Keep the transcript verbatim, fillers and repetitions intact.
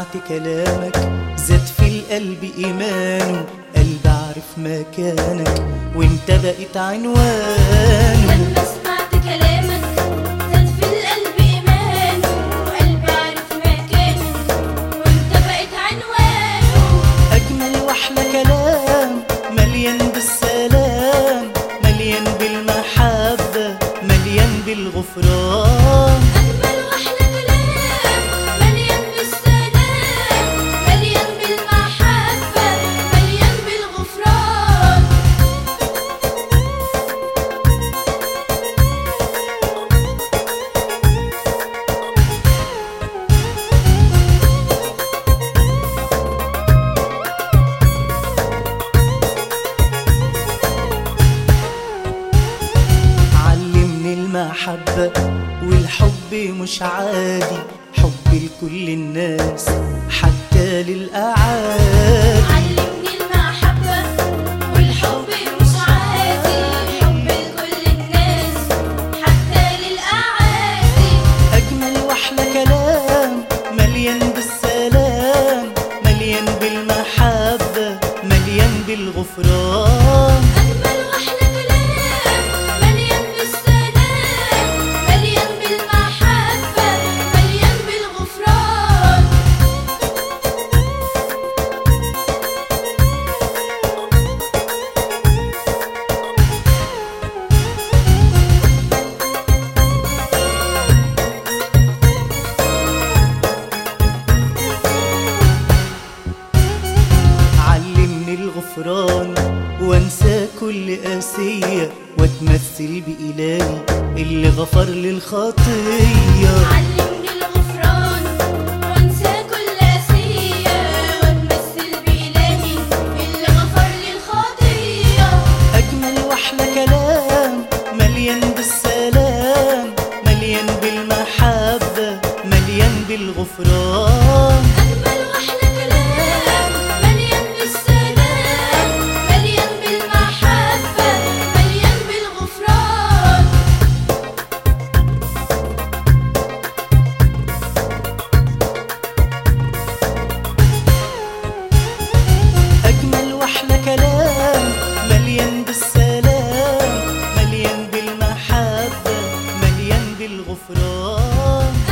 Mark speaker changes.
Speaker 1: سمعت كلامك زاد في القلب إيمانه، قلب عارف مكانك وانت بقيت عنوانه.
Speaker 2: لما سمعت كلامك زاد في القلب إيمانه، قلب عارف مكانه وانت بقيت عنوانه.
Speaker 1: أجمل وأحلى كلام مليان بالسلام، مليان بالمحبة، مليان بالغفران.
Speaker 2: أجمل وأحلى كلام مليان بالسلام، مليان بالمحبة، مليان بالغفران.
Speaker 1: علمني المحبة والحب مش عادي، حب لكل الناس حتى للأعادي.
Speaker 2: علمني المحبة والحب مش عادي، حب لكل الناس حتى للأعادي.
Speaker 1: أجمل وأحلى كلام مليان بالسلام، مليان بالمحبة، مليان بالغفران.
Speaker 2: أجمل وأحلى كلام مليان بالسلام، مليان بالمحبة، مليان بالغفران.
Speaker 1: علمني الغفران وانسى كل قاسية، واتمثل بإلهي اللي غفر للخطية.
Speaker 2: علمني الغفران وانسى كل قاسية، واتمثل بإلهي اللي غفر لي الخطية.
Speaker 1: أجمل وأحلى كلام مليان بالسلام، مليان بالمحبة، مليان بالغفران.
Speaker 2: أجمل وأحلى كلام مليان بالسلام، مليان بالمحبة، مليان بالغفران.
Speaker 1: أجمل وأحلى كلام مليان بالسلام، مليان بالمحبة، مليان بالغفران.